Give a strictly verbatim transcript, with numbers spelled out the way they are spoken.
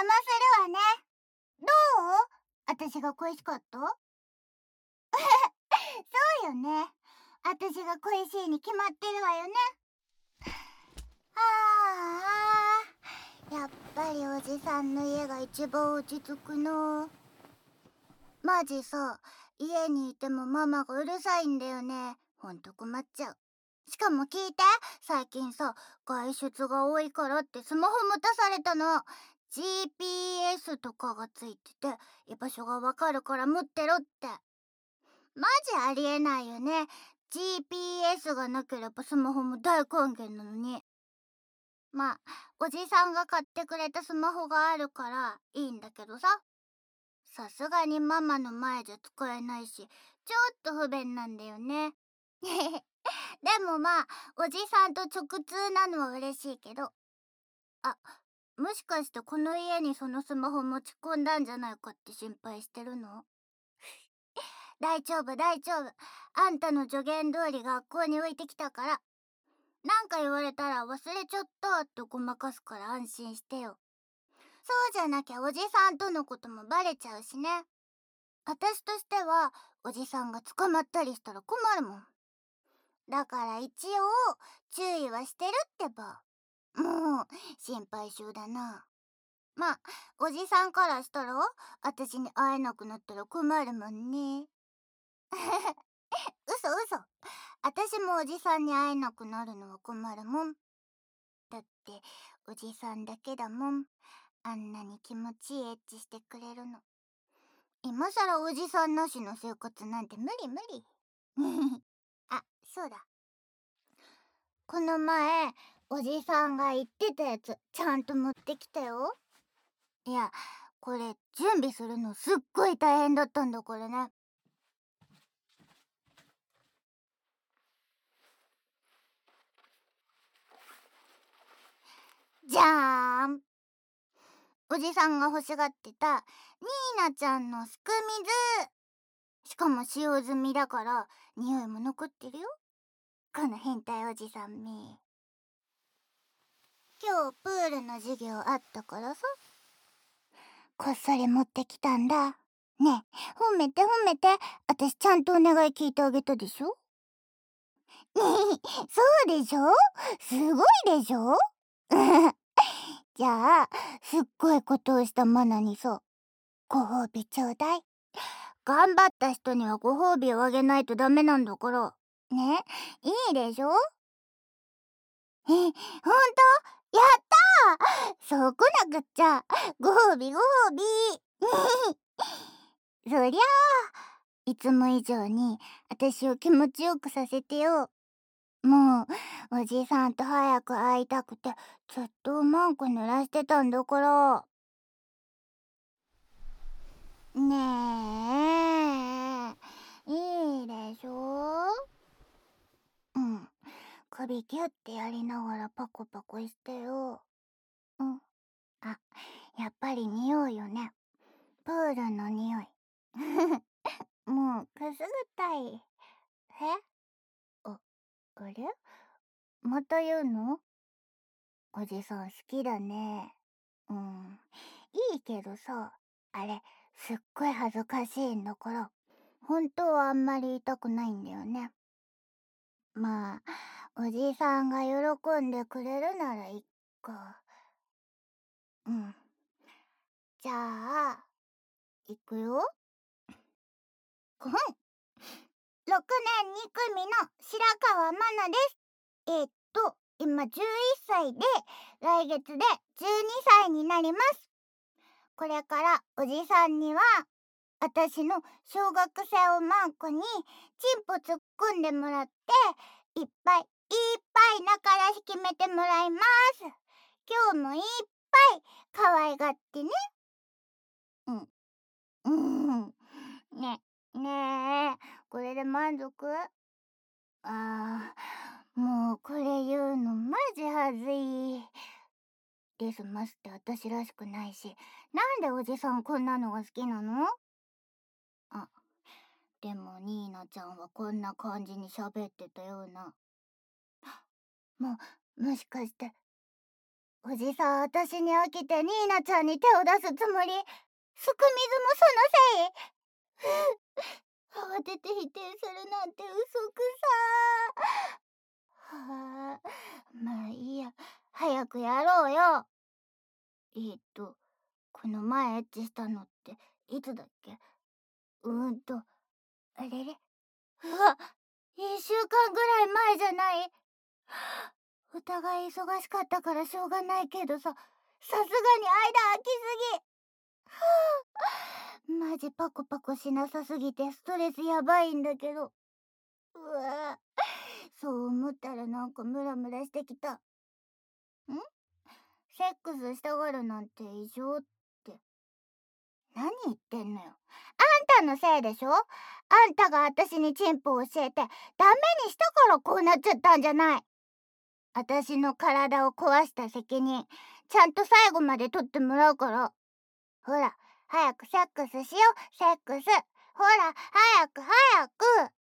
邪魔するわね。どう？私が恋しかった？そうよね。私が恋しいに決まってるわよね。ああ、やっぱりおじさんの家が一番落ち着くの。マジさ、家にいてもママがうるさいんだよね。ほんと困っちゃう。しかも聞いて、最近さ、外出が多いからってスマホ持たされたの。ジーピーエス とかがついてて、居場所がわかるから持ってろって。マジありえないよね。ジーピーエス がなければスマホも大還元なのに。まあ、おじさんが買ってくれたスマホがあるからいいんだけどさ。さすがにママの前じゃ使えないし、ちょっと不便なんだよね。でもまあ、おじさんと直通なのは嬉しいけど。あ、もしかしてこの家にそのスマホ持ち込んだんじゃないかって心配してるの？大丈夫大丈夫。あんたの助言通り学校に置いてきたから。なんか言われたら忘れちゃったってごまかすから安心してよ。そうじゃなきゃおじさんとのこともバレちゃうしね。私としてはおじさんが捕まったりしたら困るもん。だから一応注意はしてるってば。もう心配性だな。まあ、おじさんからしたら私に会えなくなったら困るもんね。嘘嘘。私もおじさんに会えなくなるのは困るもん。だっておじさんだけだもん。あんなに気持ちいいエッチしてくれるの。今さらおじさんなしの生活なんて無理無理。あ、そうだ。この前おじさんが言ってたやつちゃんと持ってきたよ。いや、これ準備するのすっごい大変だったんだからね。じゃーん。おじさんが欲しがってたニーナちゃんのすく水。しかも使用済みだから匂いも残ってるよ。この変態おじさんめ。今日プールの授業あったからさ、こっそり持ってきたんだ。ねえ、褒めて褒めて。私ちゃんとお願い聞いてあげたでしょ。そうでしょ。すごいでしょ。じゃあ、すっごいことをしたマナにさ、ご褒美ちょうだい。頑張った人にはご褒美をあげないとダメなんだから。ね、いいでしょ。え、ほんと？やったー。そう来なくっちゃ。ご褒美ご褒美。そりゃあ、いつも以上に私を気持ちよくさせてよ。もう、おじさんと早く会いたくて、ずっと文句濡らしてたんだから。ねえ、いいでしょ。うん、首ギュッてやりながらパコパコしてよ。うん。あ、やっぱり匂うよね。プールの匂い。もうくすぐったい。え？あ、あれ？また言うの？おじさん好きだね。うん。いいけどさ、あれ、すっごい恥ずかしいんだから、本当はあんまり言いたくないんだよね。まあ、おじさんが喜んでくれるならいっか。うん。じゃあ、いくよ。ごふん。ろくねんに組の白川まなです。えっと、今じゅういっさいで、来月でじゅうにさいになります。これからおじさんには、私の小学生をマークにチンポ突っ込んでもらって、いっぱいいっぱい仲良し決めてもらいます。今日もいっぱい可愛がってね。うん。うん。ね、ねえ、これで満足？あー、もうこれ言うのマジはずい。ですますって私らしくないし、なんでおじさんこんなのが好きなの？あ、でもニーナちゃんはこんな感じに喋ってたような。もう、もしかしておじさん、私に飽きてニーナちゃんに手を出すつもり。すく水もそのせい。慌てて否定するなんて嘘くさー。はあ、まあいいや。早くやろうよ。えーっと、この前エッチしたのっていつだっけ？うーんと、あれれ？うわ、いっしゅうかんぐらい前じゃない？お互い忙しかったからしょうがないけどさ、さすがに間空きすぎ。はあ、マジパコパコしなさすぎてストレスやばいんだけど。うわ、そう思ったらなんかムラムラしてきた。ん？セックスしたがるなんて異常って。何言ってんのよ。あんたのせいでしょ？あんたが私にチンポを教えてダメにしたからこうなっちゃったんじゃない。私の体を壊した責任、ちゃんと最後まで取ってもらうから。ほら、早くセックスしよう、セックス。ほら、早く早く。